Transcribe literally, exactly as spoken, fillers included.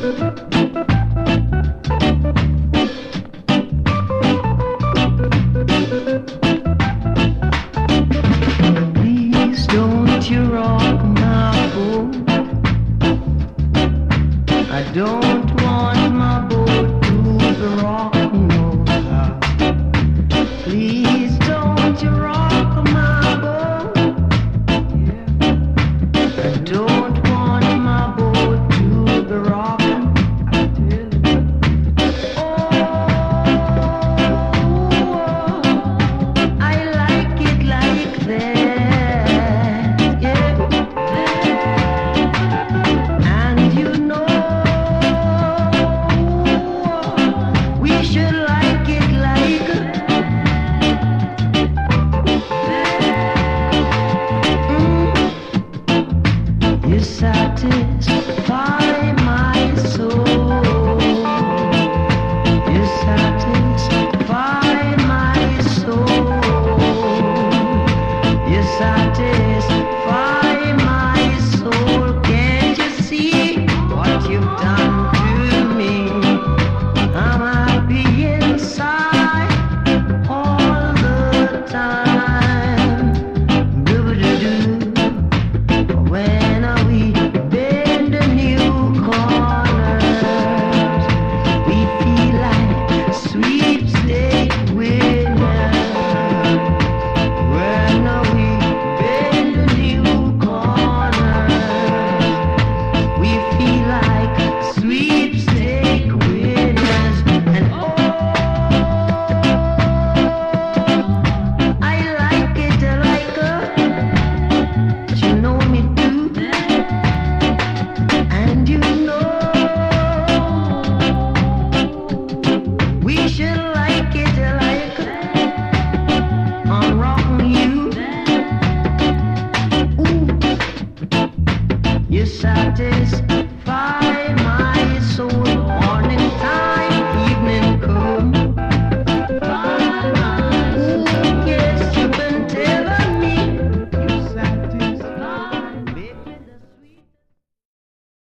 Please don't you rock my boat. I don't want my boat to be rocking no how. Please don't you rock my boat. I don't want my boat to be rocking. Oh, I like it like that, yeah. And you know we should like it like mm. You satisfy my soul. You satisfy my soul. You satisfy my soul. Can't you see what you've done to me? I'm happy inside all the time. Doo-doo-doo. When we bend the new corners, we feel like sweepstake winners. When we bend the new corners, we feel like sweepstake winners. And oh, I like it like a, you know me too. And you know we should like it like I'm rocking you. Ooh, you satisfy